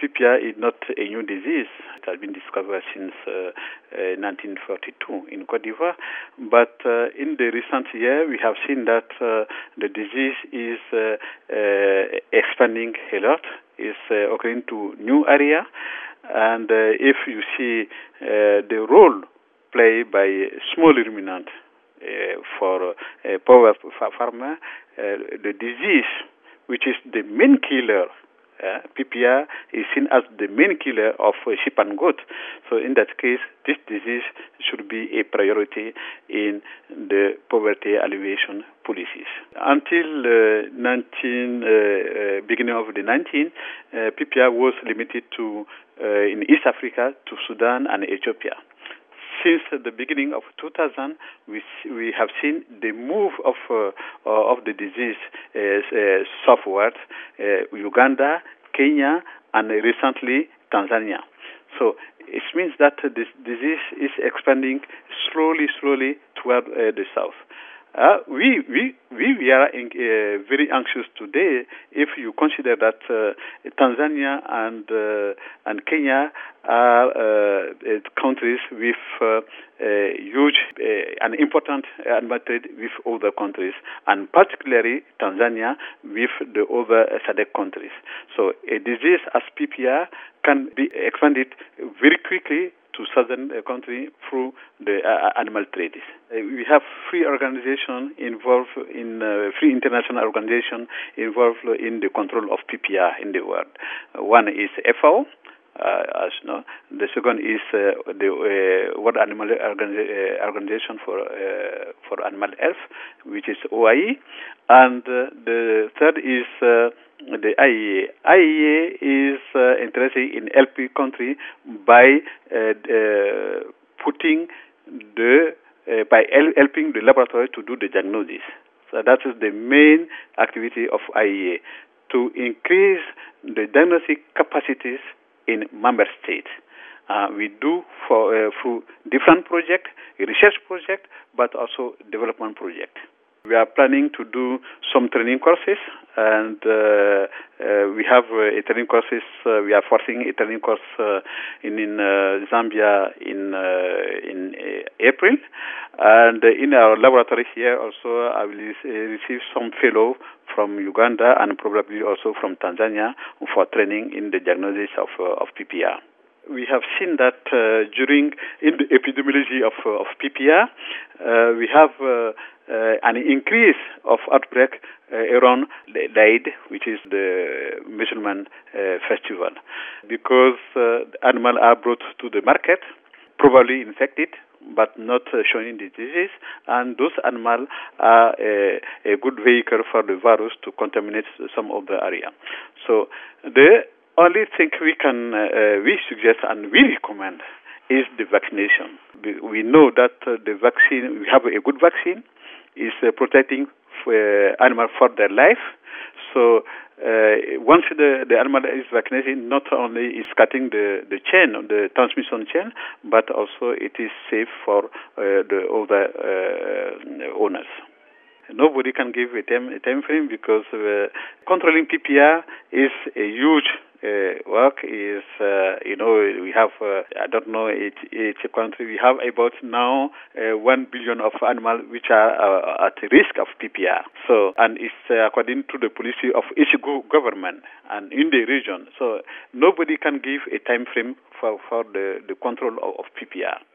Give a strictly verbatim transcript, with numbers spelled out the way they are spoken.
P P R is not a new disease. It has been discovered since uh, uh, nineteen forty-two in Cote d'Ivoire. But uh, in the recent year, we have seen that uh, the disease is uh, uh, expanding a lot. It's uh, occurring to new area. And uh, if you see uh, the role played by small ruminant uh, for uh, power farmer, uh, the disease, which is the main killer, uh, P P R is seen as the main killer of uh, sheep and goat. So in that case, this disease should be a priority in the poverty alleviation policies. Until uh, nineteen, uh, uh, beginning of the nineteenth, uh, P P R was limited to uh, in East Africa to Sudan and Ethiopia. Since the beginning of two thousand, we we have seen the move of uh, of the disease uh, uh, southward, uh, Uganda, Kenya, and recently Tanzania. So it means that this disease is expanding slowly, slowly toward uh, the south. Uh, we, we, we, we are in, uh, very anxious today if you consider that uh, Tanzania and uh, and Kenya are uh, countries with uh, uh, huge uh, and important animal trade with other countries, and particularly Tanzania with the other S A D C countries. So a disease as P P R can be expanded very quickly to southern uh, country through the uh, animal trade. Uh, we have free organization involved in uh, free international organization involved in the control of P P R in the world. Uh, one is F A O. Uh, as you know, the second is uh, the uh, World Animal Organi- uh, Organization for uh, for Animal Health, which is O I E, and uh, the third is uh, the I E A. I E A is uh, interested in helping country by uh, uh, putting the uh, by helping the laboratory to do the diagnosis. So that is the main activity of I E A, to increase the diagnostic capacities in member states. Uh, we do for uh, through different projects, research projects, but also development projects. We are planning to do some training courses, and uh, uh, we have uh, a training courses. Uh, we are forcing a training course uh, in in uh, Zambia in uh, in uh, April, and uh, in our laboratory here also I will uh, receive some fellow from Uganda and probably also from Tanzania for training in the diagnosis of uh, of P P R. We have seen that uh, during in the epidemiology of uh, of P P R, uh, we have uh, uh, an increase of outbreak uh, around Eid, which is the Musulman uh, festival, because uh, animals are brought to the market, probably infected, but not uh, showing the disease, and those animals are a, a good vehicle for the virus to contaminate some of the area. So the only thing we can uh, we suggest and we recommend is the vaccination. We know that uh, the vaccine, we have a good vaccine, is uh, protecting for, uh, animal for their life. So uh, once the, the animal is vaccinated, not only is cutting the, the chain, the transmission chain, but also it is safe for uh, the other uh, owners. Nobody can give a time, a time frame because uh, controlling P P R is a huge uh, work. Is uh, you know we have uh, I don't know each, each country we have about now uh, one billion of animals which are uh, at risk of P P R. So and it's uh, according to the policy of each government and in the region. So nobody can give a time frame for for the, the control of, of P P R.